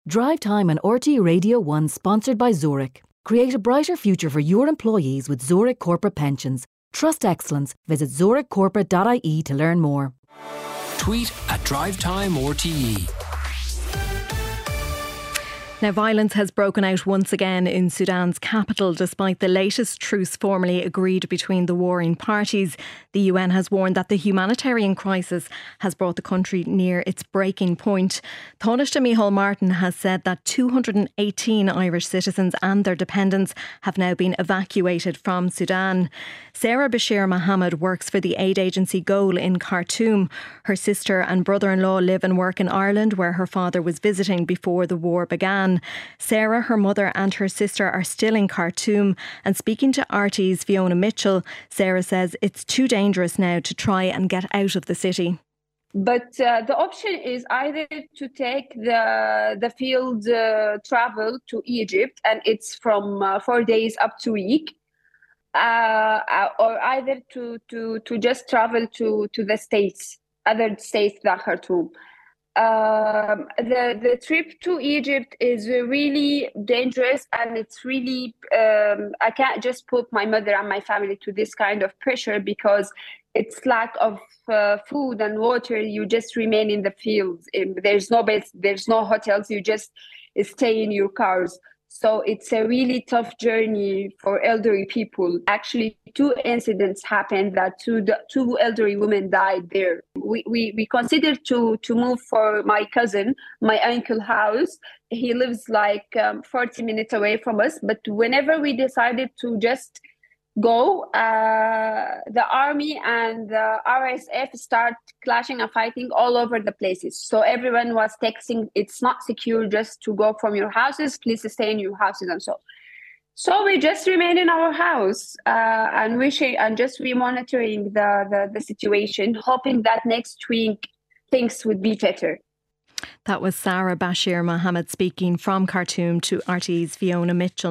Drive Time on RT Radio 1, sponsored by Zurich. Create a brighter future for your employees with Zurich Corporate Pensions. Trust excellence. Visit zurichcorporate.ie to learn more. Tweet at Drive Time RTE. Now, violence has broken out once again in Sudan's capital despite the latest truce formally agreed between the warring parties. The UN has warned that the humanitarian crisis has brought the country near its breaking point. Taoiseach Micheál Martin has said that 218 Irish citizens and their dependents have now been evacuated from Sudan. Sarah Bashir Mohammed works for the aid agency Goal in Khartoum. Her sister and brother-in-law live and work in Ireland, where her father was visiting before the war began. Sarah, her mother and her sister are still in Khartoum, and speaking to RT's Fiona Mitchell, Sarah says it's too dangerous now to try and get out of the city. But the option is either to take the field travel to Egypt, and it's from 4 days up to a week, or either to just travel to the states, other states than Khartoum. The trip to Egypt is really dangerous, and it's really I can't just put my mother and my family to this kind of pressure because it's lack of food and water. You just remain in the fields. There's no beds, there's no hotels. You just stay in your cars. So it's a really tough journey for elderly people. Actually, 2 incidents happened that two elderly women died there. We considered to move for my cousin, my uncle house. He lives like 40 minutes away from us. But whenever we decided to just go, the army and the RSF start clashing and fighting all over the places. So everyone was texting, it's not secure just to go from your houses, please stay in your houses and so. So we just remain in our house and wishing and just monitoring the situation, hoping that next week things would be better. That was Sarah Bashir Mohammed speaking from Khartoum to RT's Fiona Mitchell.